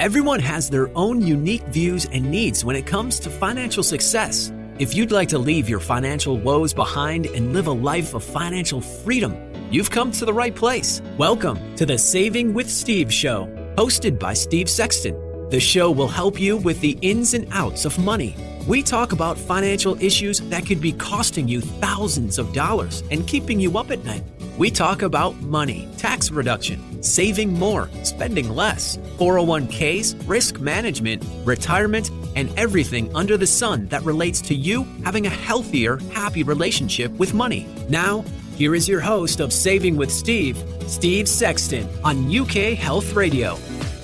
Everyone has their own unique views and needs when it comes to financial success. If you'd like to leave your financial woes behind and live a life of financial freedom, you've come to the right place. Welcome to the Saving with Steve show, hosted by Steve Sexton. The show will help you with the ins and outs of money. We talk about financial issues that could be costing you thousands of dollars and keeping you up at night. We talk about money, tax reduction, saving more, spending less, 401ks, risk management, retirement, and everything under the sun that relates to you having a healthier, happy relationship with money. Now, here is your host of Saving with Steve, Steve Sexton, on UK Health Radio.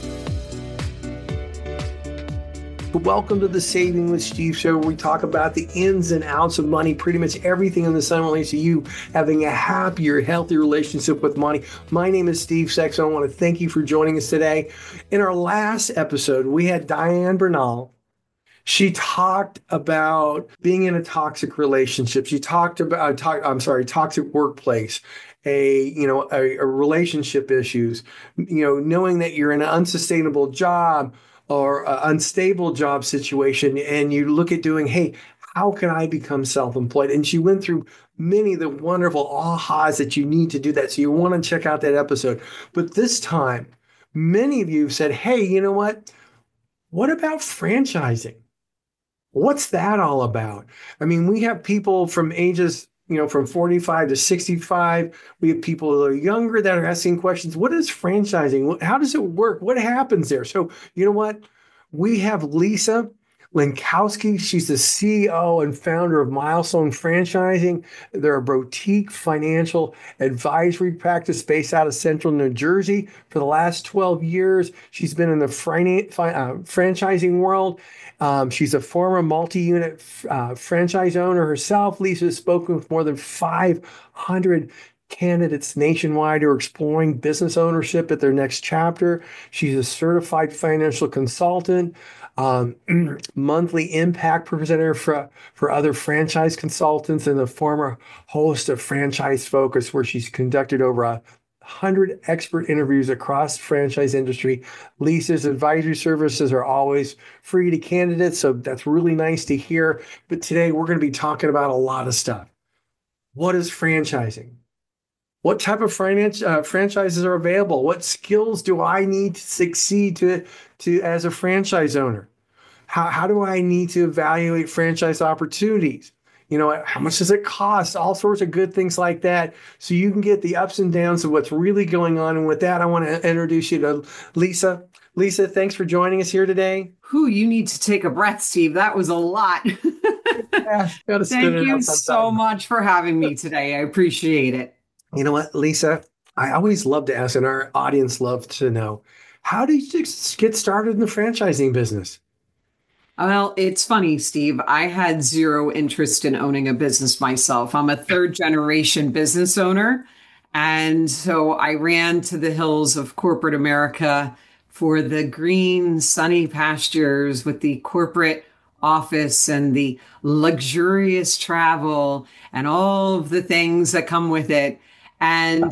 Welcome to the Saving with Steve show, where we talk about the ins and outs of money, pretty much everything in the sun relates to you having a happier, healthier relationship with money. My name is Steve Sexton. I want to thank you for joining us today. In our last episode, we had Diane Bernal. She talked about being in a toxic relationship. She talked about, toxic workplace, a relationship issues, knowing that you're in an unsustainable job or unstable job situation, and you look at doing, hey, how can I become self-employed? And she went through many of the wonderful ahas that you need to do that. So you want to check out that episode. But this time, many of you said, hey, you know what? What about franchising? What's that all about? I mean, we have people from ages from 45 to 65. We have people that are younger that are asking questions. What is franchising? How does it work? What happens there? So you know what? We have Lisa Lenkowski. She's the CEO and founder of Milestone Franchising. They're a boutique financial advisory practice based out of Central New Jersey. For the last 12 years, she's been in the franchising world. She's a former multi-unit franchise owner herself. Lisa has spoken with more than 500 candidates nationwide who are exploring business ownership at their next chapter. She's a certified financial consultant, monthly impact presenter for other franchise consultants, and a former host of Franchise Focus, where she's conducted over 100 expert interviews across the franchise industry. Lisa's advisory services are always free to candidates, so that's really nice to hear. But today we're going to be talking about a lot of stuff. What is franchising? What type of franchises are available? What skills do I need to succeed to as a franchise owner? How do I need to evaluate franchise opportunities? How much does it cost? All sorts of good things like that. So you can get the ups and downs of what's really going on. And with that, I want to introduce you to Lisa. Lisa, thanks for joining us here today. You need to take a breath, Steve. That was a lot. Thank you so much for having me today. I appreciate it. You know what, Lisa? I always love to ask, and our audience loves to know, how did you get started in the franchising business? Well, it's funny, Steve. I had zero interest in owning a business myself. I'm a third generation business owner. And so I ran to the hills of corporate America for the green, sunny pastures with the corporate office and the luxurious travel and all of the things that come with it. And,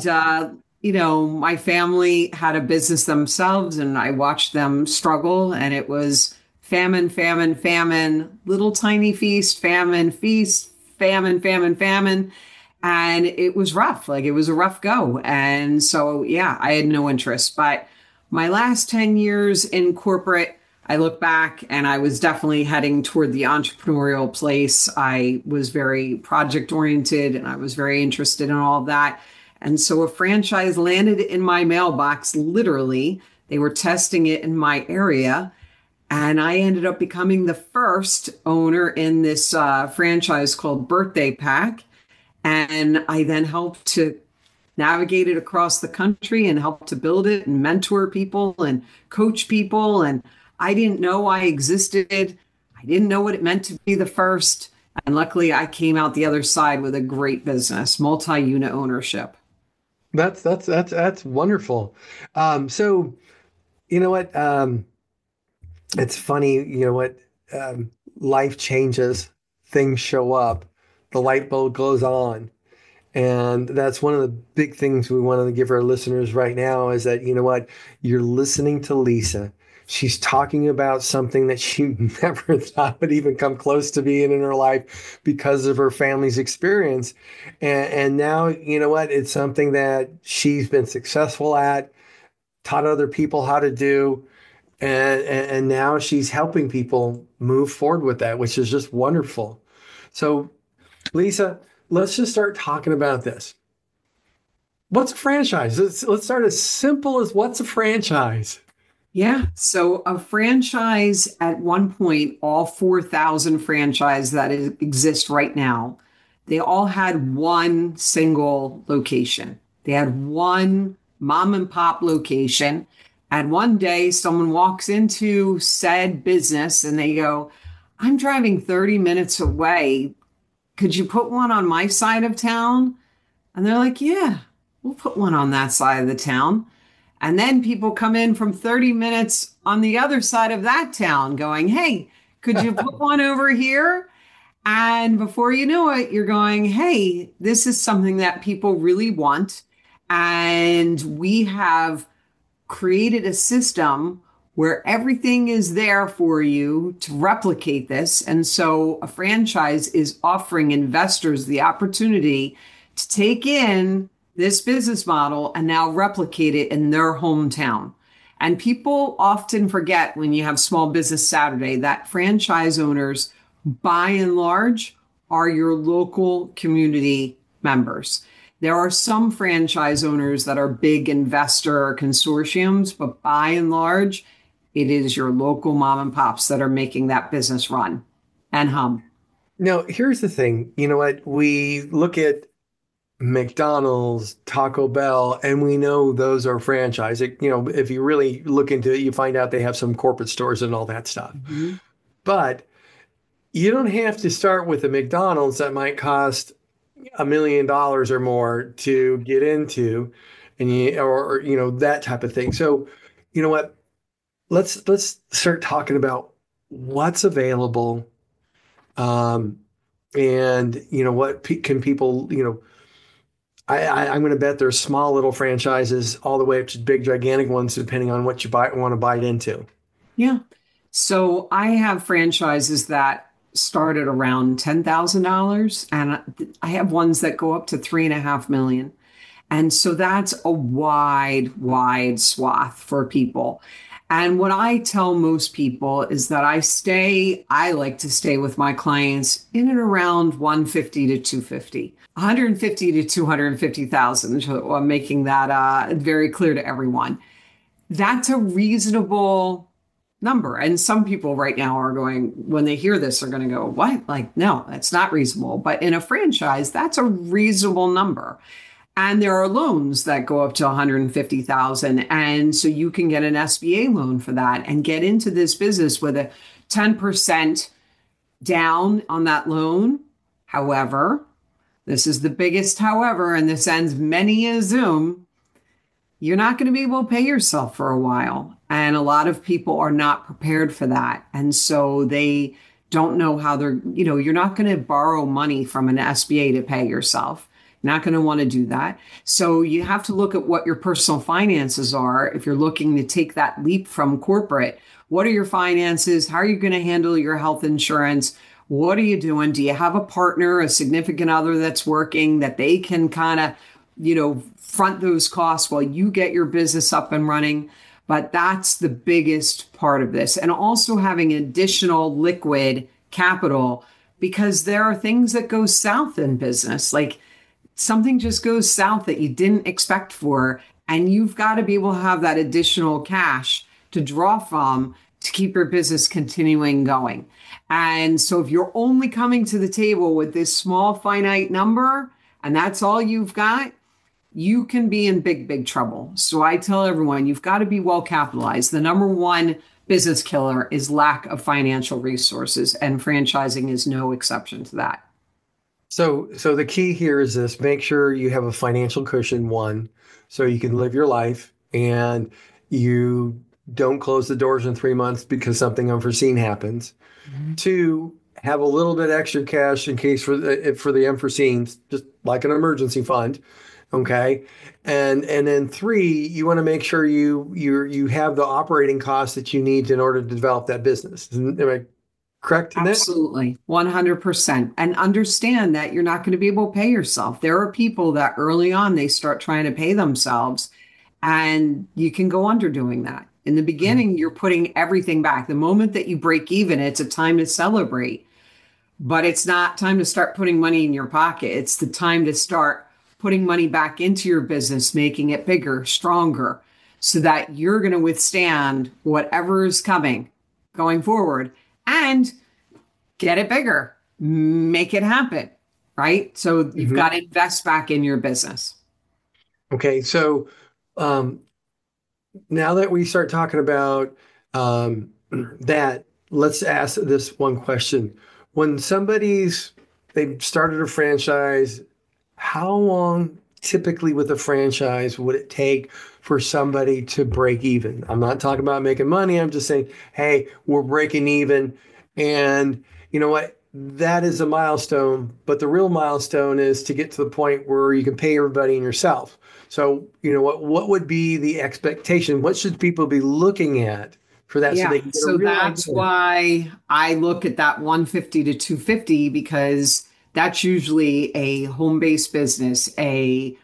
my family had a business themselves, and I watched them struggle, and it was famine, famine, famine, little tiny feast, famine, famine, famine. And it was rough. It was a rough go. And so, I had no interest. But my last 10 years in corporate, I look back and I was definitely heading toward the entrepreneurial place. I was very project oriented and I was very interested in all of that. And so a franchise landed in my mailbox, literally. They were testing it in my area. And I ended up becoming the first owner in this franchise called Birthday Pack. And I then helped to navigate it across the country and help to build it and mentor people and coach people. And I didn't know I existed. I didn't know what it meant to be the first. And luckily, I came out the other side with a great business, multi-unit ownership. That's wonderful. So, you know what? It's funny, life changes, things show up, the light bulb goes on. And that's one of the big things we want to give our listeners right now is that, you're listening to Lisa. She's talking about something that she never thought would even come close to being in her life because of her family's experience. And now, you know what? It's something that she's been successful at, taught other people how to do. And now she's helping people move forward with that, which is just wonderful. So, Lisa, let's just start talking about this. What's a franchise? Let's start as simple as what's a franchise? Yeah. So a franchise at one point, all 4,000 franchise that exist right now, they all had one single location. They had one mom and pop location. And one day someone walks into said business and they go, I'm driving 30 minutes away. Could you put one on my side of town? And they're like, yeah, we'll put one on that side of the town. And then people come in from 30 minutes on the other side of that town going, hey, could you put one over here? And before you know it, you're going, hey, this is something that people really want. And we have created a system where everything is there for you to replicate this. And so a franchise is offering investors the opportunity to take in this business model and now replicate it in their hometown. And people often forget when you have Small Business Saturday that franchise owners, by and large, are your local community members. There are some franchise owners that are big investor consortiums, but by and large, it is your local mom and pops that are making that business run and hum. Now, here's the thing. You know what? We look at McDonald's, Taco Bell, and we know those are franchise. If you really look into it, you find out they have some corporate stores and all that stuff. Mm-hmm. But you don't have to start with a McDonald's that might cost $1 million or more to get into, and that type of thing. So, you know what? Let's start talking about what's available, and what can people, I'm going to bet there's small little franchises all the way up to big, gigantic ones, depending on what you want to buy into. Yeah. So I have franchises that start at around $10,000, and I have ones that go up to $3.5 million. And so that's a wide swath for people. And what I tell most people is that I like to stay with my clients in and around 150 to 250. 150 to 250,000. So I'm making that very clear to everyone. That's a reasonable number. And some people right now are going, when they hear this, are going to go, what? Like, no, that's not reasonable. But in a franchise, that's a reasonable number. And there are loans that go up to 150,000. And so you can get an SBA loan for that and get into this business with a 10% down on that loan. However, this is the biggest however, and this ends many a Zoom. You're not going to be able to pay yourself for a while. And a lot of people are not prepared for that. And so they don't know how you're not going to borrow money from an SBA to pay yourself. You're not going to want to do that. So you have to look at what your personal finances are. If you're looking to take that leap from corporate, what are your finances? How are you going to handle your health insurance? What are you doing? Do you have a partner, a significant other that's working that they can kind of, front those costs while you get your business up and running? But that's the biggest part of this. And also having additional liquid capital, because there are things that go south in business. Like something just goes south that you didn't expect for, and you've got to be able to have that additional cash to draw from to keep your business continuing going. And so if you're only coming to the table with this small finite number and that's all you've got, you can be in big trouble. So I tell everyone, you've got to be well capitalized. The number one business killer is lack of financial resources, and franchising is no exception to that. So the key here is this: make sure you have a financial cushion, one, so you can live your life and you don't close the doors in 3 months because something unforeseen happens. Mm-hmm. Two, have a little bit extra cash in case for the unforeseen, just like an emergency fund. Okay. And then three, you want to make sure you have the operating costs that you need in order to develop that business. Am I correct in that? Absolutely, 100%. And understand that you're not going to be able to pay yourself. There are people that early on they start trying to pay themselves, and you can go under doing that. In the beginning, you're putting everything back. The moment that you break even, it's a time to celebrate, but it's not time to start putting money in your pocket. It's the time to start putting money back into your business, making it bigger, stronger, so that you're going to withstand whatever is coming going forward and get it bigger, make it happen, right? So you've got to invest back in your business. Okay. So um, now that we start talking about that, let's ask this one question. When they've started a franchise, how long typically with a franchise would it take for somebody to break even? I'm not talking about making money. I'm just saying, hey, we're breaking even. And you know what? That is a milestone, but the real milestone is to get to the point where you can pay everybody and yourself. So, you know what would be the expectation? What should people be looking at for that so Yeah, they can get a so real that's idea? why I look at that 150 to 250 because that's usually a home-based business, a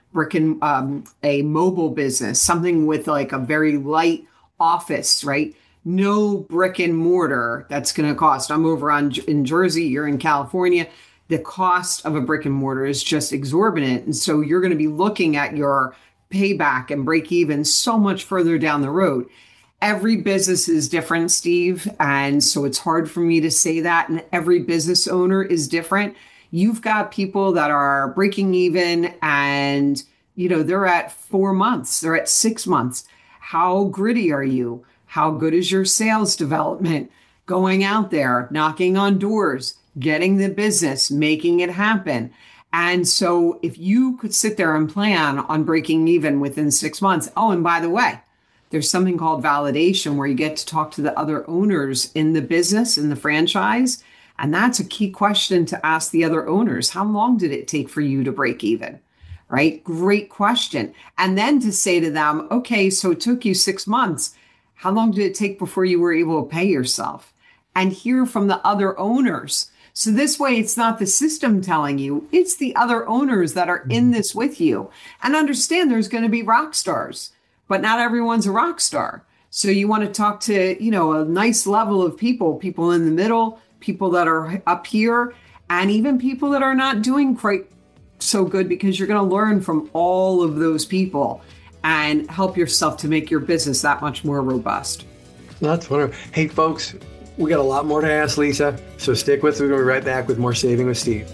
a mobile business, something with like a very light office, right? No brick and mortar that's going to cost. I'm over on in Jersey, you're in California. The cost of a brick and mortar is just exorbitant, and so you're going to be looking at your payback and break even so much further down the road. Every business is different, Steve. And so it's hard for me to say that. And every business owner is different. You've got people that are breaking even and, they're at 4 months, they're at 6 months. How gritty are you? How good is your sales development? Going out there, knocking on doors, getting the business, making it happen. And so if you could sit there and plan on breaking even within 6 months, oh, and by the way, there's something called validation where you get to talk to the other owners in the business, in the franchise. And that's a key question to ask the other owners. How long did it take for you to break even? Right? Great question. And then to say to them, okay, so it took you 6 months. How long did it take before you were able to pay yourself? And hear from the other owners. So this way, it's not the system telling you, it's the other owners that are in this with you. And understand there's going to be rock stars, but not everyone's a rock star. So you want to talk to, a nice level of people in the middle, people that are up here, and even people that are not doing quite so good, because you're going to learn from all of those people and help yourself to make your business that much more robust. That's wonderful. Hey, folks, we got a lot more to ask Lisa, so stick with us. We're going to be right back with more Saving with Steve.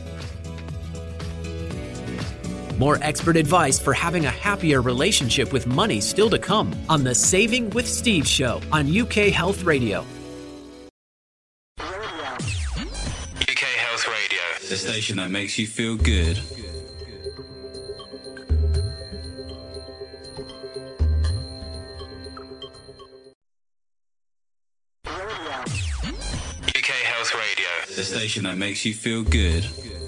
More expert advice for having a happier relationship with money still to come on the Saving with Steve show on UK Health Radio. UK Health Radio, the station that makes you feel good. UK Health Radio, the station that makes you feel good.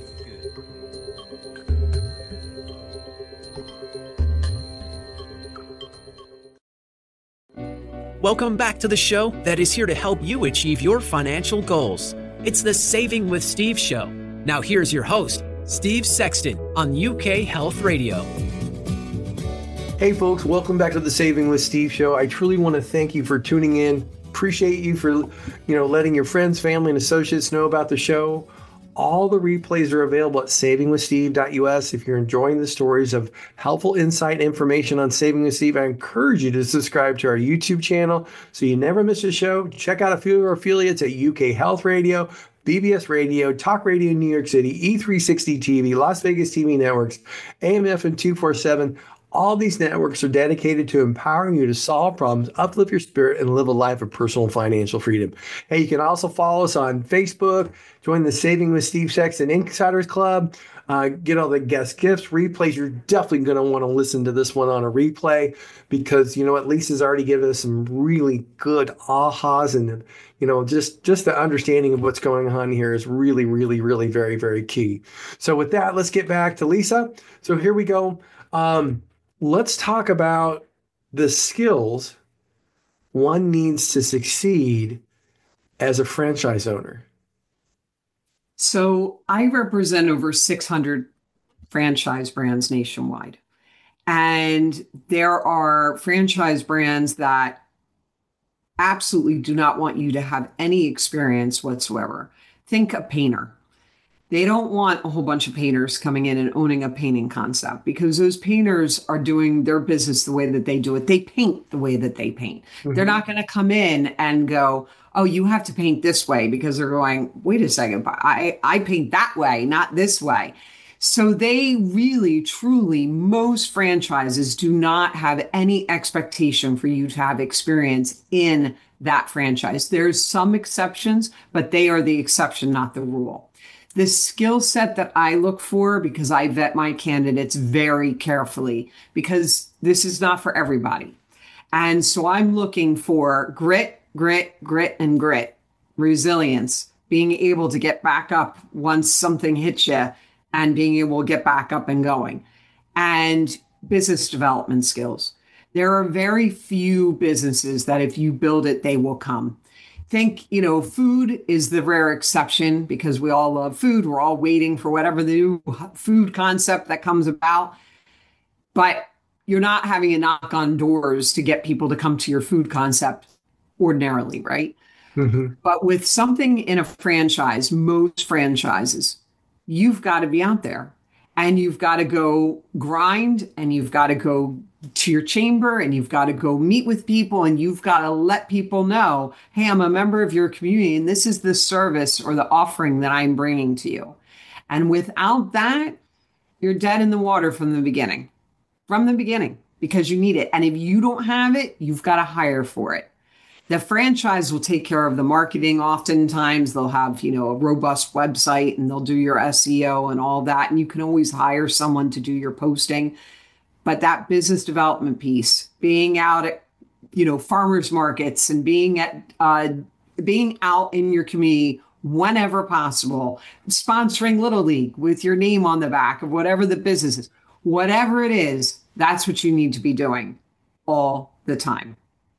Welcome back to the show that is here to help you achieve your financial goals. It's the Saving with Steve show. Now here's your host, Steve Sexton on UK Health Radio. Hey folks, welcome back to the Saving with Steve show. I truly want to thank you for tuning in. Appreciate you for, letting your friends, family, and associates know about the show. All the replays are available at savingwithsteve.us. If you're enjoying the stories of helpful insight and information on Saving with Steve, I encourage you to subscribe to our YouTube channel so you never miss a show. Check out a few of our affiliates at UK Health Radio, BBS Radio, Talk Radio New York City, E360 TV, Las Vegas TV Networks, AMF and 247. All these networks are dedicated to empowering you to solve problems, uplift your spirit, and live a life of personal and financial freedom. Hey, you can also follow us on Facebook, join the Saving with Steve Sexton Insiders Club, get all the guest gifts, replays. You're definitely going to want to listen to this one on a replay because, you know what, Lisa's already given us some really good ahas, and, just the understanding of what's going on here is really, really, really very, very key. So with that, let's get back to Lisa. So here we go. Let's talk about the skills one needs to succeed as a franchise owner. So I represent over 600 franchise brands nationwide. And there are franchise brands that absolutely do not want you to have any experience whatsoever. Think a painter. They don't want a whole bunch of painters coming in and owning a painting concept because those painters are doing their business the way that they do it. They paint the way that they paint. They're not going to come in and go, oh, you have to paint this way, because they're going, wait a second, but I paint that way, not this way. So they really, truly, most franchises do not have any expectation for you to have experience in that franchise. There's some exceptions, but they are the exception, not the rule. The skill set that I look for, because I vet my candidates very carefully, because this is not for everybody. And so I'm looking for grit, and grit, resilience, being able to get back up once something hits you and being able to get back up and going, and business development skills. There are very few businesses that if you build it, they will come. Think, food is the rare exception because we all love food. We're all waiting for whatever the new food concept that comes about. But you're not having a knock on doors to get people to come to your food concept ordinarily, right? Mm-hmm. But with something in a franchise, most franchises, you've got to be out there and you've got to go grind and you've got to go to your chamber and you've got to go meet with people and you've got to let people know, hey, I'm a member of your community and this is the service or the offering that I'm bringing to you. And without that, you're dead in the water from the beginning, because you need it. And if you don't have it, you've got to hire for it. The franchise will take care of the marketing. Oftentimes they'll have, a robust website and they'll do your SEO and all that. And you can always hire someone to do your posting. But that business development piece, being out at, farmers markets and being out in your community whenever possible, sponsoring Little League with your name on the back of whatever the business is, whatever it is, that's what you need to be doing all the time.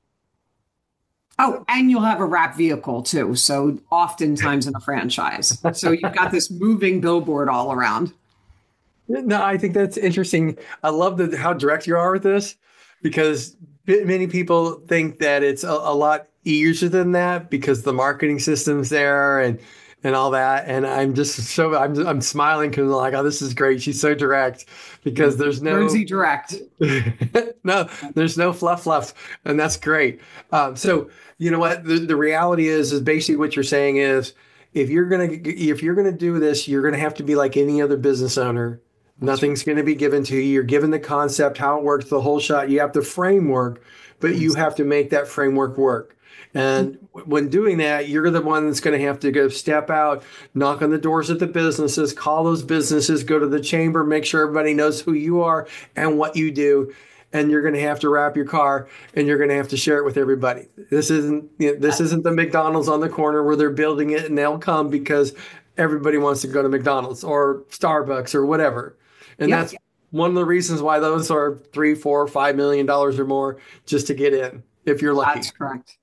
Oh, and you'll have a wrap vehicle too. So oftentimes in a franchise. So you've got this moving billboard all around. No, I think that's interesting. I love how direct you are with this, because many people think that it's a lot easier than that because the marketing system's there and all that. And I'm just I'm smiling because I'm like, oh, this is great. She's so direct, because there's no Jersey direct. No, there's no fluff, and that's great. So you know what? The reality is basically what you're saying is, if you're gonna do this, you're gonna have to be like any other business owner. Nothing's going to be given to you. You're given the concept, how it works, the whole shot. You have the framework, but you have to make that framework work. And when doing that, you're the one that's going to have to go step out, knock on the doors of the businesses, call those businesses, go to the chamber, make sure everybody knows who you are and what you do. And you're going to have to wrap your car and you're going to have to share it with everybody. This isn't the McDonald's on the corner where they're building it and they'll come because everybody wants to go to McDonald's or Starbucks or whatever. And that's one of the reasons why those are $3, $4, $5 million or more just to get in, if you're lucky. That's correct.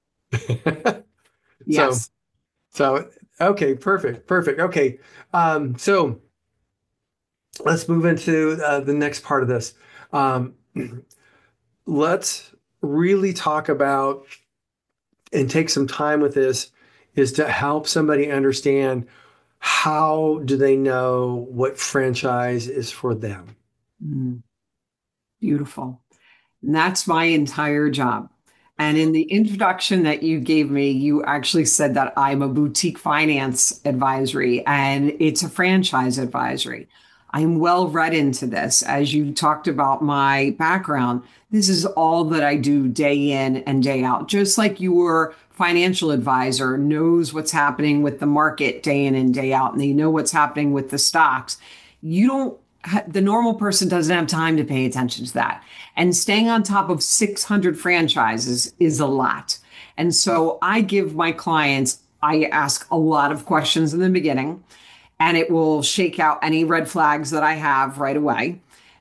Yes. So okay, perfect. Okay. So let's move into the next part of this. Let's really talk about and take some time with this, is to help somebody understand, how do they know what franchise is for them? Beautiful. And that's my entire job. And in the introduction that you gave me, you actually said that I'm a boutique finance advisory and it's a franchise advisory. I'm well read into this. As you talked about my background, this is all that I do day in and day out. Just like your financial advisor knows what's happening with the market day in and day out, and they know what's happening with the stocks. The normal person doesn't have time to pay attention to that. And staying on top of 600 franchises is a lot. And so I give my clients, I ask a lot of questions in the beginning, and it will shake out any red flags that I have right away.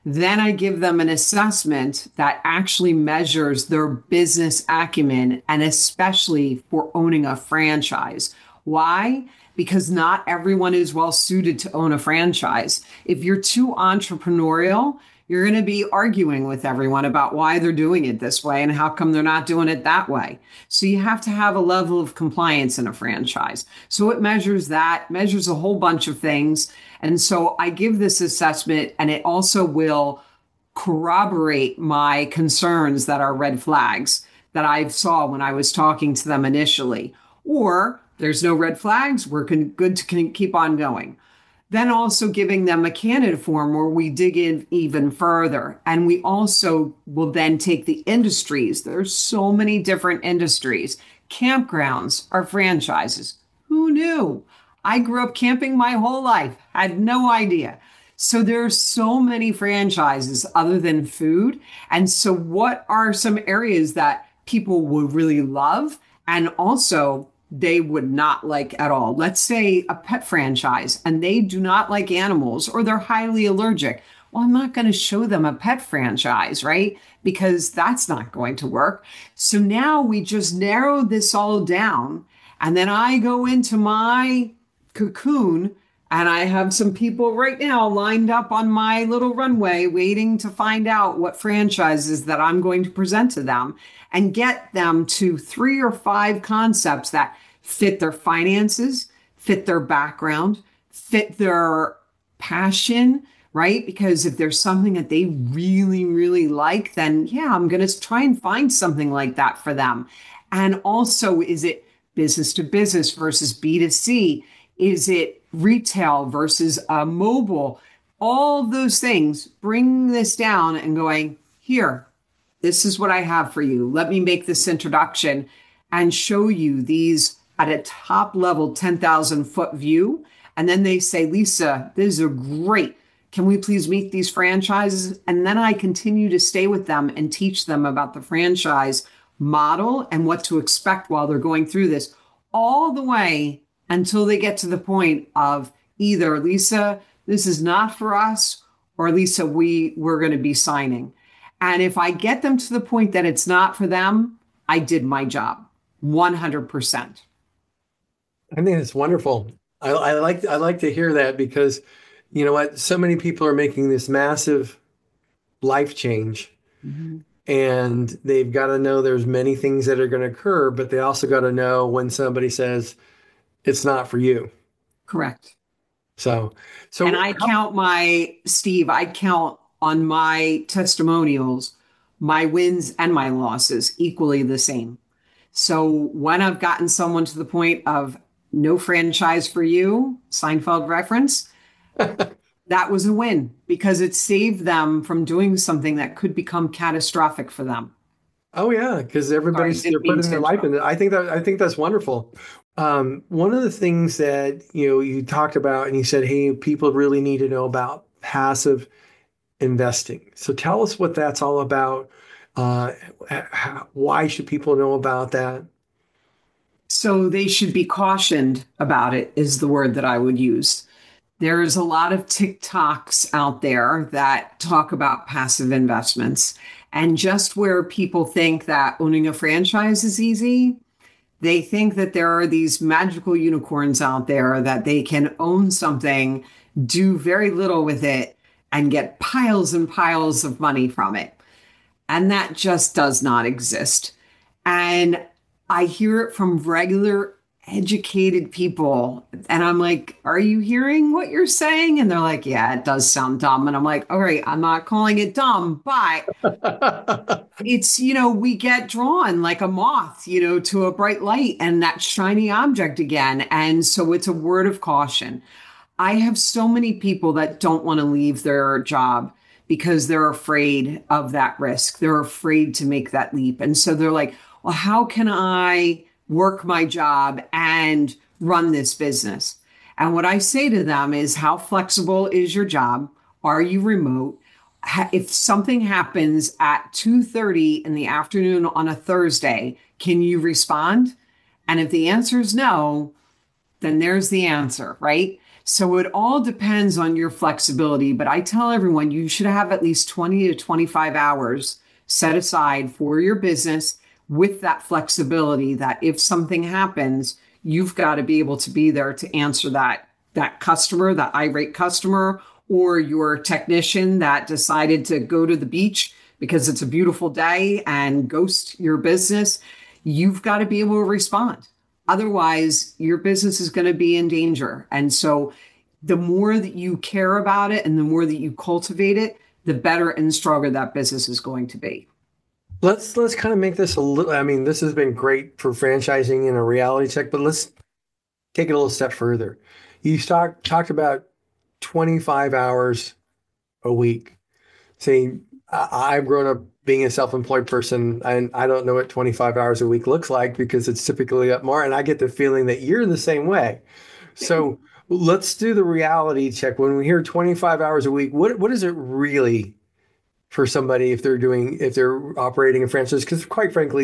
Then I give them an assessment that actually measures their business acumen, and especially for owning a franchise. Why? Because not everyone is well suited to own a franchise. If you're too entrepreneurial, you're going to be arguing with everyone about why they're doing it this way and how come they're not doing it that way. So you have to have a level of compliance in a franchise. So it measures that, measures a whole bunch of things. And so I give this assessment, and it also will corroborate my concerns that are red flags that I saw when I was talking to them initially. Or there's no red flags, we're good to keep on going. Then also giving them a candidate form where we dig in even further. And we also will then take the industries. There's so many different industries. Campgrounds are franchises. Who knew? I grew up camping my whole life, had no idea. So there are so many franchises other than food. And so what are some areas that people would really love and also they would not like at all? Let's say a pet franchise, and they do not like animals or they're highly allergic. Well, I'm not going to show them a pet franchise, right? Because that's not going to work. So now we just narrow this all down, and then I go into my cocoon, and I have some people right now lined up on my little runway waiting to find out what franchises that I'm going to present to them and get them to 3 or 5 concepts that fit their finances, fit their background, fit their passion, right? Because if there's something that they really, really like, then yeah, I'm going to try and find something like that for them. And also, is it business to business versus B2C? Is it retail versus mobile? All of those things, bring this down and going, here, this is what I have for you. Let me make this introduction and show you these at a top level 10,000 foot view. And then they say, Lisa, these are great. Can we please meet these franchises? And then I continue to stay with them and teach them about the franchise model and what to expect while they're going through this, all the way until they get to the point of either, Lisa, this is not for us, or Lisa, we're going to be signing. And if I get them to the point that it's not for them, I did my job 100%. I think it's wonderful. I like to hear that, because you know what? So many people are making this massive life change, and they've got to know there's many things that are going to occur, but they also got to know when somebody says it's not for you. Correct. So and I count I count on my testimonials, my wins and my losses equally the same. So when I've gotten someone to the point of no franchise for you, Seinfeld reference, that was a win, because it saved them from doing something that could become catastrophic for them. Oh yeah, because they're putting their life in it. I think that's wonderful. One of the things that you talked about, and you said, hey, people really need to know about passive investing. So tell us what that's all about. Why should people know about that? So they should be cautioned about it, is the word that I would use. There's a lot of TikToks out there that talk about passive investments. And just where people think that owning a franchise is easy, they think that there are these magical unicorns out there that they can own something, do very little with it, and get piles and piles of money from it. And that just does not exist. And I hear it from regular educated people. And I'm like, are you hearing what you're saying? And they're like, yeah, it does sound dumb. And I'm like, all right, I'm not calling it dumb, but it's, we get drawn like a moth, to a bright light and that shiny object again. And so it's a word of caution. I have so many people that don't want to leave their job because they're afraid of that risk. They're afraid to make that leap. And so they're like, well, how can I work my job and run this business? And what I say to them is, how flexible is your job? Are you remote? If something happens at 2:30 in the afternoon on a Thursday, can you respond? And if the answer is no, then there's the answer, right? So it all depends on your flexibility, but I tell everyone you should have at least 20 to 25 hours set aside for your business with that flexibility that if something happens, you've got to be able to be there to answer that customer, that irate customer, or your technician that decided to go to the beach because it's a beautiful day and ghost your business. You've got to be able to respond. Otherwise, your business is going to be in danger. And so the more that you care about it and the more that you cultivate it, the better and stronger that business is going to be. Let's kind of make this a little, I mean, this has been great for franchising and a reality check, but let's take it a little step further. You talked about 25 hours a week. See, I've grown up being a self-employed person, and I don't know what 25 hours a week looks like because it's typically up more. And I get the feeling that you're the same way. So let's do the reality check. When we hear 25 hours a week, what is it really for somebody if they're operating a franchise? Because quite frankly,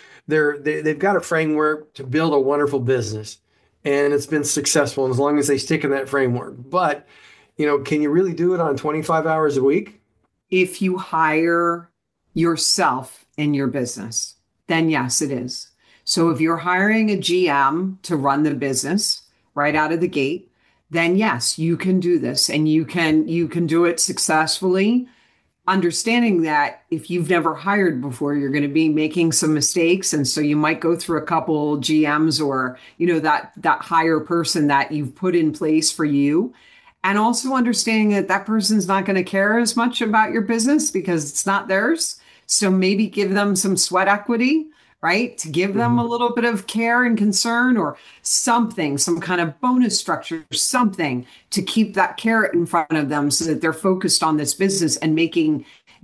they've got a framework to build a wonderful business, and it's been successful. And as long as they stick in that framework, but can you really do it on 25 hours a week? If you hire yourself in your business, then yes, it is. So if you're hiring a GM to run the business right out of the gate, then yes, you can do this and you can do it successfully, understanding that if you've never hired before, you're going to be making some mistakes. And so you might go through a couple GMs or, that higher person that you've put in place for you. And also understanding that person's not going to care as much about your business because it's not theirs. So maybe give them some sweat equity, right? To give them a little bit of care and concern or something, some kind of bonus structure, something to keep that carrot in front of them so that they're focused on this business and making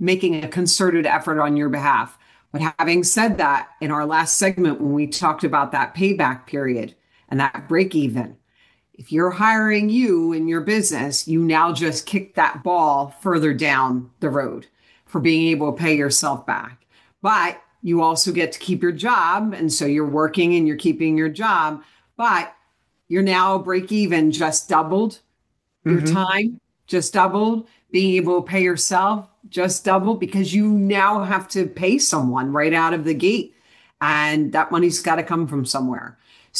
a concerted effort on your behalf. But having said that, in our last segment, when we talked about that payback period and that break even, if you're hiring you in your business, you now just kick that ball further down the road for being able to pay yourself back. But you also get to keep your job. And so you're working and you're keeping your job, but you're now break even, just doubled your time, just doubled, being able to pay yourself, just doubled because you now have to pay someone right out of the gate. And that money's got to come from somewhere.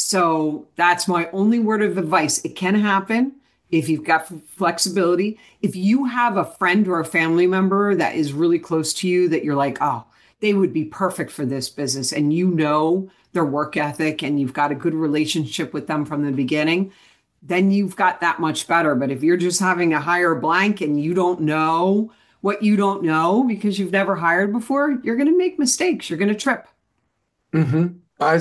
So that's my only word of advice. It can happen if you've got flexibility. If you have a friend or a family member that is really close to you that you're like, oh, they would be perfect for this business, and their work ethic and you've got a good relationship with them from the beginning, then you've got that much better. But if you're just having to hire blank and you don't know what you don't know because you've never hired before, you're going to make mistakes. You're going to trip. Mm-hmm.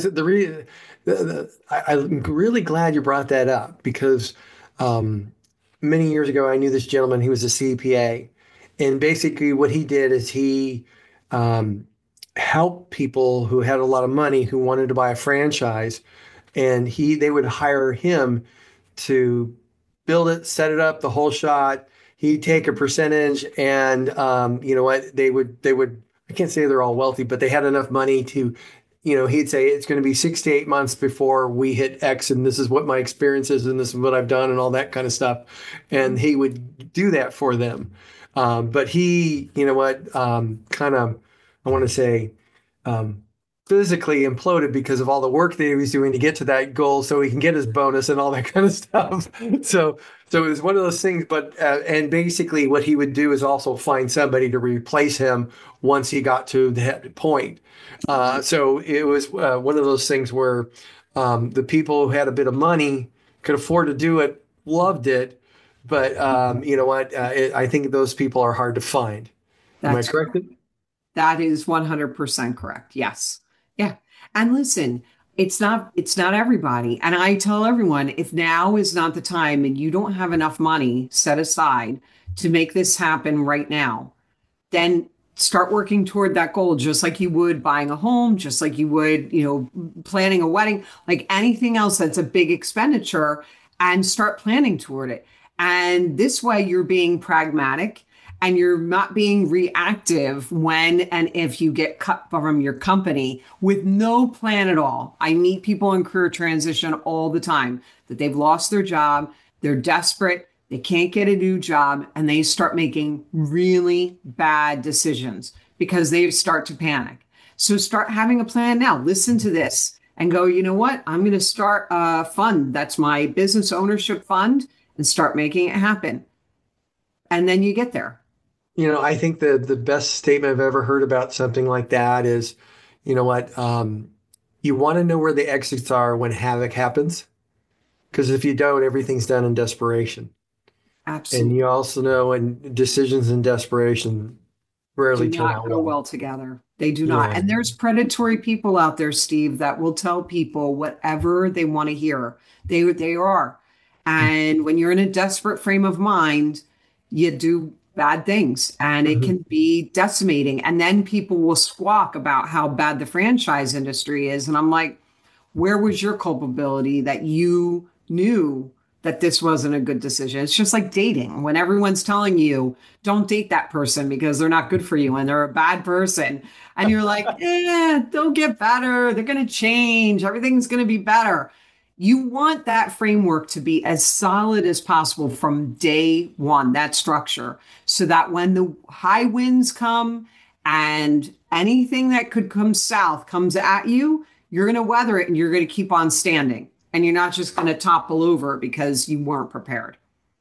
I'm really glad you brought that up because many years ago, I knew this gentleman. He was a CPA. And basically what he did is he helped people who had a lot of money who wanted to buy a franchise. And they would hire him to build it, set it up, the whole shot. He'd take a percentage and you know what, they would, I can't say they're all wealthy, but they had enough money to, he'd say it's going to be 6 to 8 months before we hit X, and this is what my experience is, and this is what I've done, and all that kind of stuff. And he would do that for them. But he, kind of, I want to say, physically imploded because of all the work that he was doing to get to that goal, so he can get his bonus and all that kind of stuff. So it was one of those things. But and basically, what he would do is also find somebody to replace him once he got to that point. So it was one of those things where the people who had a bit of money could afford to do it, loved it. But you know what? I think those people are hard to find. Am I correct? That is 100% correct. Yes. Yeah. And listen, it's not everybody. And I tell everyone, if now is not the time and you don't have enough money set aside to make this happen right now, then start working toward that goal, just like you would buying a home, just like you would, planning a wedding, like anything else that's a big expenditure, and start planning toward it. And this way you're being pragmatic and you're not being reactive when and if you get cut from your company with no plan at all. I meet people in career transition all the time that they've lost their job. they're desperate, they can't get a new job, and they start making really bad decisions because they start to panic. So start having a plan now. Listen to this and go, you know what? I'm going to start a fund. That's my business ownership fund, and start making it happen. And then you get there. I think the best statement I've ever heard about something like that is, you know what? You want to know where the exits are when havoc happens, because if you don't, everything's done in desperation. Absolutely. And you also know, when decisions in desperation rarely do turn not out go well. well together. They do not. Yeah. And there's predatory people out there, Steve, that will tell people whatever they want to hear. They are. And when you're in a desperate frame of mind, you do bad things, and it can be decimating. And then people will squawk about how bad the franchise industry is. And I'm like, where was your culpability that you knew that this wasn't a good decision? It's just like dating. When everyone's telling you, don't date that person because they're not good for you and they're a bad person. And you're like, they'll get better. They're going to change. Everything's going to be better. You want that framework to be as solid as possible from day one, that structure, so that when the high winds come and anything that could come south comes at you, you're going to weather it and you're going to keep on standing. And you're not just going to topple over because you weren't prepared.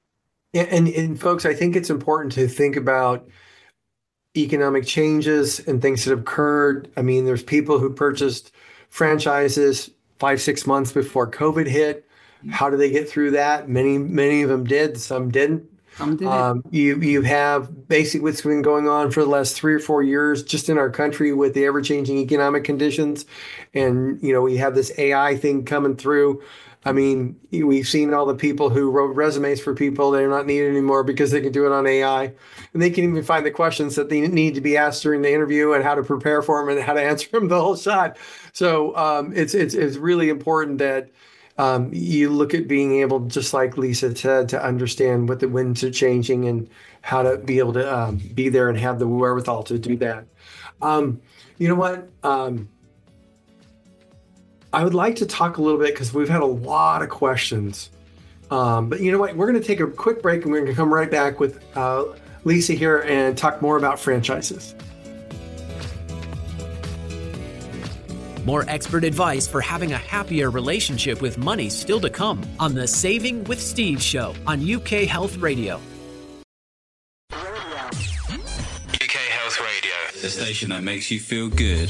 And folks, I think it's important to think about economic changes and things that have occurred. I mean, there's people who purchased franchises 5-6 months before COVID hit. How do they get through that? Many of them did. Some didn't. Some didn't. You have basically what's been going on for the last 3 or 4 years just in our country with the ever-changing economic conditions. And, we have this AI thing coming through. I mean, we've seen all the people who wrote resumes for people. They're not needed anymore because they can do it on AI. And they can even find the questions that they need to be asked during the interview and how to prepare for them and how to answer them the whole shot. So it's really important that you look at being able, just like Lisa said, to understand what the winds are changing and how to be able to be there and have the wherewithal to do that. You know what? I would like to talk a little bit because we've had a lot of questions. But you know what? We're going to take a quick break and we're going to come right back with Lisa here and talk more about franchises. More expert advice for having a happier relationship with money still to come on the Saving with Steve show on UK Health Radio. UK Health Radio, the station that makes you feel good.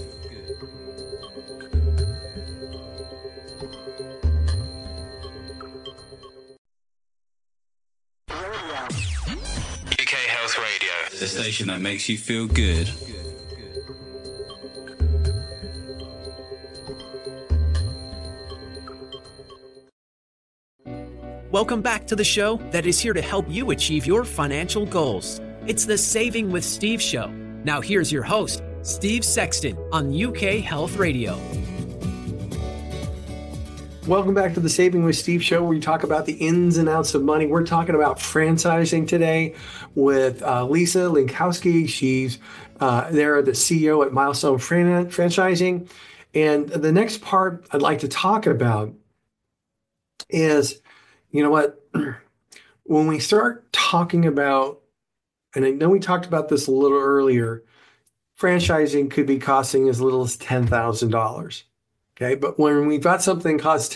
UK Health Radio, the station that makes you feel good. Welcome back to the show that is here to help you achieve your financial goals. It's the Saving with Steve show. Now here's your host, Steve Sexton on UK Health Radio. Welcome back to the Saving with Steve show, where we talk about the ins and outs of money. We're talking about franchising today with Lisa Linkowski. She's they're the CEO at Milestone Franchising. And the next part I'd like to talk about is, you know what, when we start talking about, and I know we talked about this a little earlier, franchising could be costing as little as $10,000. Okay, but when we've got something costs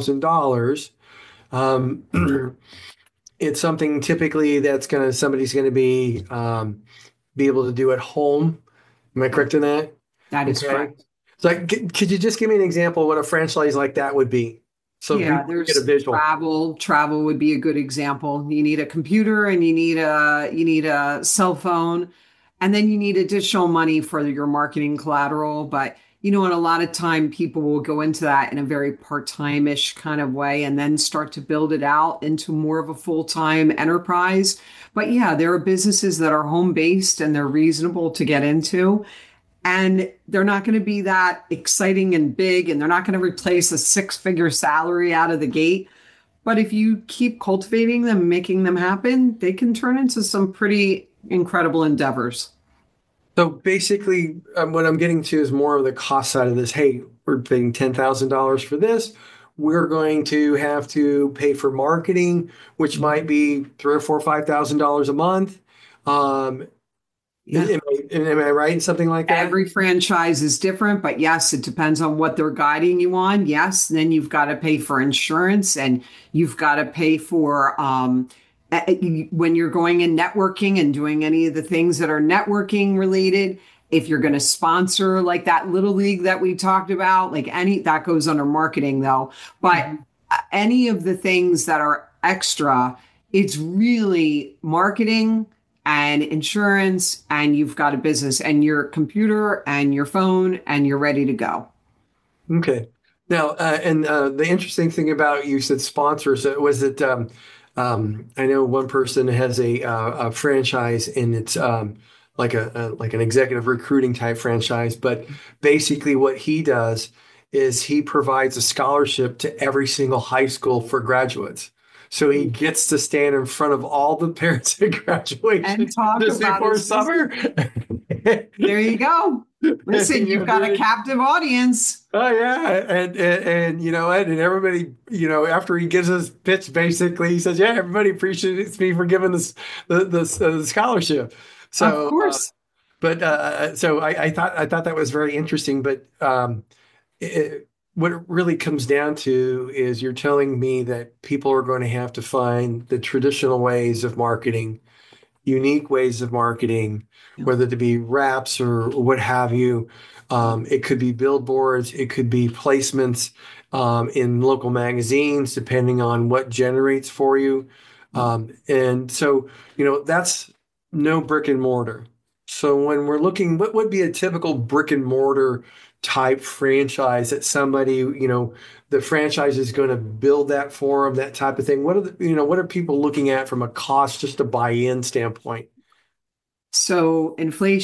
$10,000, it's something typically that's somebody's going to be able to do at home. Am I correct in that? That is correct. So could you just give me an example of what a franchise like that would be? So yeah, we there's get a visual. Travel would be a good example. You need a computer and you need a cell phone, and then you need additional money for your marketing collateral. But and a lot of time people will go into that in a very part-time-ish kind of way and then start to build it out into more of a full-time enterprise. But yeah, there are businesses that are home-based and they're reasonable to get into. And they're not going to be that exciting and big, and they're not going to replace a 6-figure salary out of the gate. But if you keep cultivating them, making them happen, they can turn into some pretty incredible endeavors. So basically, what I'm getting to is more of the cost side of this. Hey, we're paying $10,000 for this. we're going to have to pay for marketing, which might be $3 or $4 or $5,000 a month. Um, Yeah. am I right in something like that? Every franchise is different, but yes, it depends on what they're guiding you on. Yes, and then you've got to pay for insurance, and you've got to pay for when you're going in networking and doing any of the things that are networking related. If you're going to sponsor like that little league that we talked about, like any that goes under marketing though, but any of the things that are extra, it's really marketing and insurance, and you've got a business and your computer and your phone, and you're ready to go. Okay. Now, the interesting thing about you said sponsors was that I know one person has a franchise, and it's like an executive recruiting type franchise. But basically, what he does is he provides a scholarship to every single high school for graduates. So he gets to stand in front of all the parents at graduation And talk just about before his summer. There you go. Listen, you've got a captive audience. Oh yeah, and you know what? And everybody, after he gives his pitch, basically he says, "Yeah, everybody appreciates me for giving this the scholarship." So, Of course. so I thought that was very interesting. But what it really comes down to is you're telling me that people are going to have to find the traditional ways of marketing, unique ways of marketing, Yeah. whether it be wraps or what have you. It could be billboards, it could be placements in local magazines, depending on what generates for you. And so, that's no brick and mortar. So when we're looking, what would be a typical brick and mortar type franchise that somebody, the franchise is going to build that for them, that type of thing? What are people looking at from a cost just a buy-in standpoint? So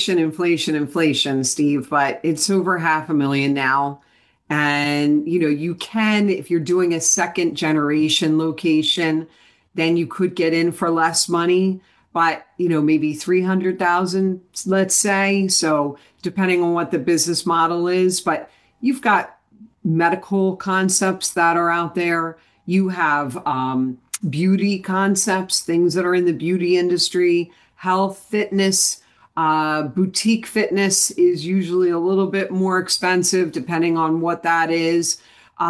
inflation, Steve, but it's over 500,000 now. And, you can, if you're doing a second generation location, then you could get in for less money, but, maybe 300,000, let's say. So depending on what the business model is, but you've got medical concepts that are out there. You have beauty concepts, things that are in the beauty industry, health, fitness. Boutique fitness is usually a little bit more expensive depending on what that is.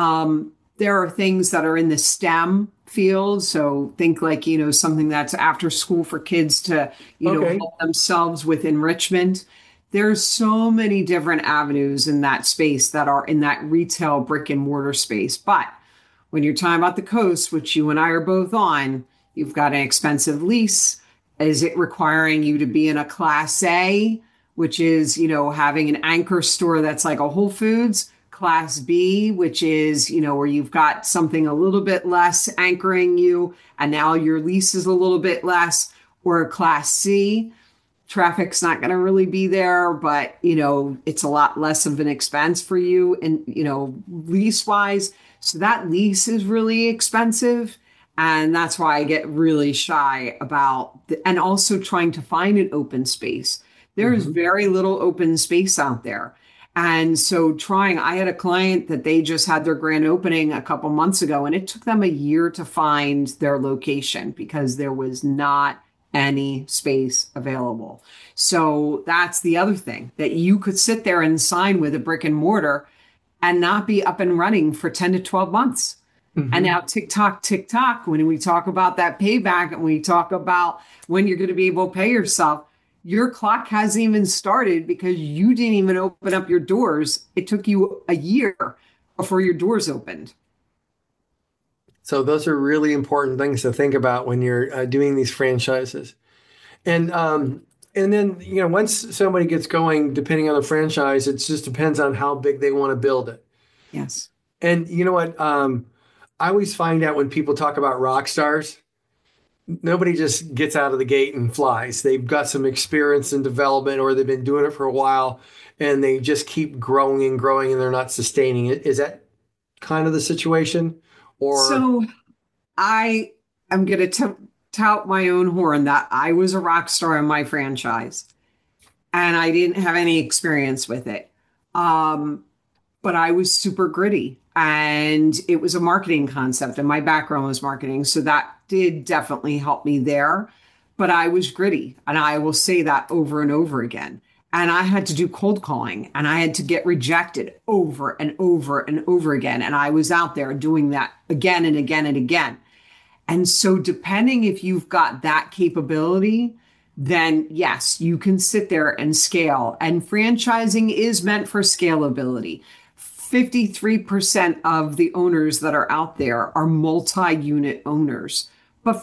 There are things that are in the STEM field. So think like, something that's after school for kids to, Okay. help themselves with enrichment. There's so many different avenues in that space that are in that retail brick and mortar space. But when you're talking about the coast, which you and I are both on, you've got an expensive lease. Is it requiring you to be in a class A, which is, having an anchor store that's like a Whole Foods, class B, which is, where you've got something a little bit less anchoring you, and now your lease is a little bit less, or class C, traffic's not going to really be there, but, it's a lot less of an expense for you and, lease wise. So that lease is really expensive. And that's why I get really shy about, and also trying to find an open space. There's very little open space out there. And so I had a client that they just had their grand opening a couple months ago, and it took them a year to find their location because there was not any space available. So that's the other thing, that you could sit there and sign with a brick and mortar and not be up and running for 10 to 12 months. And now tick tock, when we talk about that payback and we talk about when you're going to be able to pay yourself, your clock hasn't even started because you didn't even open up your doors. It took you a year before your doors opened. So those are really important things to think about when you're doing these franchises. And then, once somebody gets going, depending on the franchise, it just depends on how big they want to build it. Yes. And you know what? I always find out when people talk about rock stars, nobody just gets out of the gate and flies. They've got some experience in development, or they've been doing it for a while, and they just keep growing and growing, and they're not sustaining it. Is that kind of the situation? Or So I am going to tout my own horn that I was a rock star in my franchise and I didn't have any experience with it. But I was super gritty. And it was a marketing concept, and my background was marketing. So that did definitely help me there. But I was gritty, and I will say that over and over again. And I had to do cold calling, and I had to get rejected over and over and over again. And I was out there doing that again and again and again. And so depending if you've got that capability, then yes, you can sit there and scale. And franchising is meant for scalability. 53% of the owners that are out there are multi-unit owners, but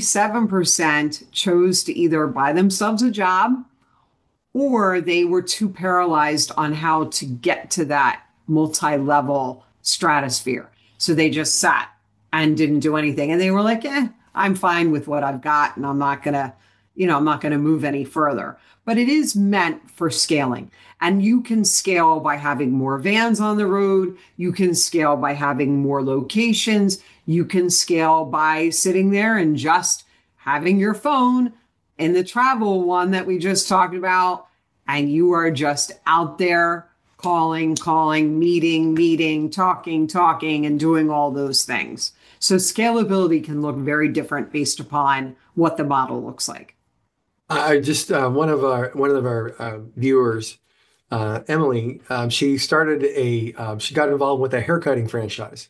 47% chose to either buy themselves a job or they were too paralyzed on how to get to that multi-level stratosphere. So they just sat and didn't do anything. And they were like, I'm fine with what I've got, and I'm not going to move any further. But it is meant for scaling. And you can scale by having more vans on the road. You can scale by having more locations. You can scale by sitting there and just having your phone in the travel one that we just talked about. And you are just out there calling, meeting, talking, and doing all those things. So scalability can look very different based upon what the model looks like. I just one of our viewers, Emily, she got involved with a haircutting franchise,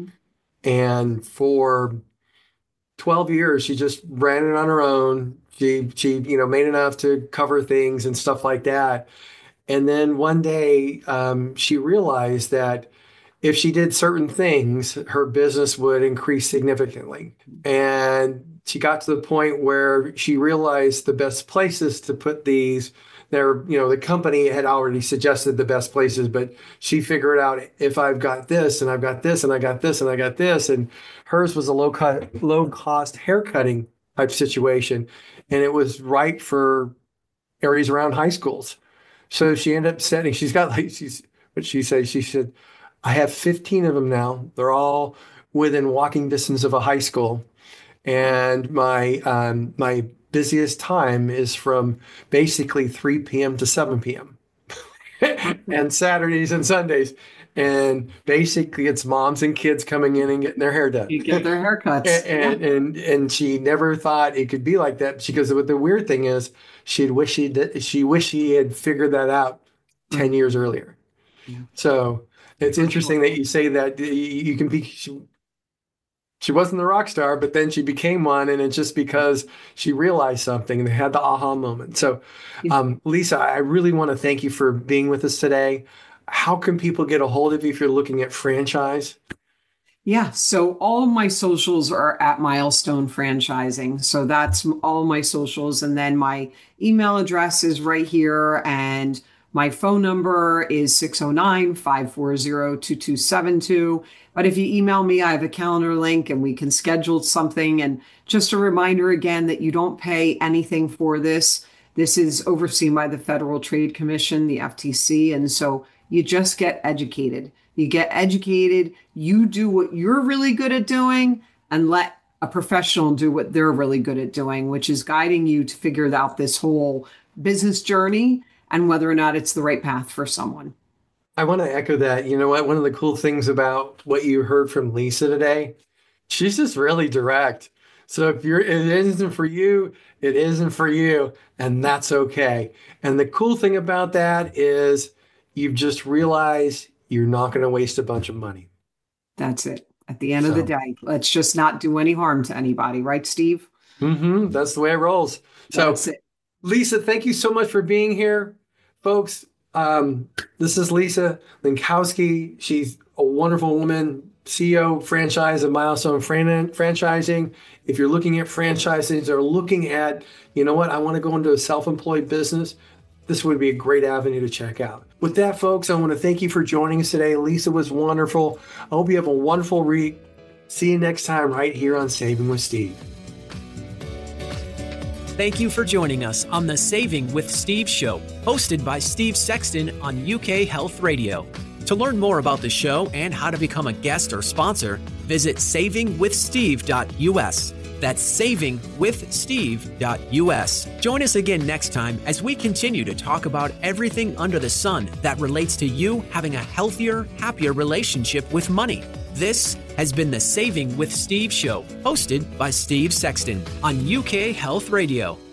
and for 12 years she just ran it on her own. She made enough to cover things and stuff like that, and then one day she realized that if she did certain things, her business would increase significantly, and she got to the point where she realized the best places to put these. The company had already suggested the best places, but she figured out, if I've got this and I've got this and I got this and I got this, and hers was a low cost haircutting type situation, and it was right for areas around high schools. So she ended up setting. She said, I have 15 of them now. They're all within walking distance of a high school. And my busiest time is from basically 3 p.m. to 7 p.m. and Saturdays and Sundays. And basically it's moms and kids coming in and getting their hair done. You get their haircuts. And she never thought it could be like that, because the weird thing is she wished she had figured that out 10 years earlier. Yeah. So it's interesting that you say that you can be. She wasn't the rock star, but then she became one, and it's just because she realized something and had the aha moment. So, Lisa, I really want to thank you for being with us today. How can people get a hold of you if you're looking at franchise? Yeah, so all of my socials are at Milestone Franchising. So that's all my socials. And then my email address is right here. And my phone number is 609-540-2272. But if you email me, I have a calendar link and we can schedule something. And just a reminder again that you don't pay anything for this. This is overseen by the Federal Trade Commission, the FTC. And so you just get educated. You get educated, you do what you're really good at doing, and let a professional do what they're really good at doing, which is guiding you to figure out this whole business journey and whether or not it's the right path for someone. I want to echo that. You know what? One of the cool things about what you heard from Lisa today, she's just really direct. So if it isn't for you, it isn't for you, and that's okay. And the cool thing about that is you've just realized you're not going to waste a bunch of money. That's it. At the end of the day, let's just not do any harm to anybody. Right, Steve? Mm-hmm. That's the way it rolls. So, that's it. Lisa, thank you so much for being here. Folks, this is Lisa Linkowski. She's a wonderful woman, CEO, franchise of Milestone Franchising. If you're looking at franchises or looking at, I want to go into a self-employed business, this would be a great avenue to check out. With that, folks, I want to thank you for joining us today. Lisa was wonderful. I hope you have a wonderful week. See you next time right here on Saving with Steve. Thank you for joining us on the Saving with Steve show, hosted by Steve Sexton on UK Health Radio. To learn more about the show and how to become a guest or sponsor, visit savingwithsteve.us. That's savingwithsteve.us. Join us again next time as we continue to talk about everything under the sun that relates to you having a healthier, happier relationship with money. This has been the Saving with Steve show, hosted by Steve Sexton on UK Health Radio.